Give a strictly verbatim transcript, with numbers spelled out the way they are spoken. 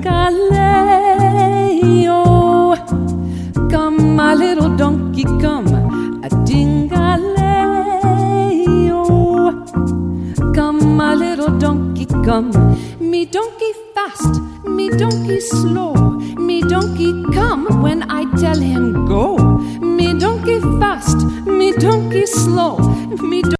ding-a-lay-o. Come, my little donkey, come, a ding-a-lay-o. Come, my little donkey, come. Me donkey fast, me donkey slow. Me donkey come when I tell him go. Me donkey fast, me donkey slow. Me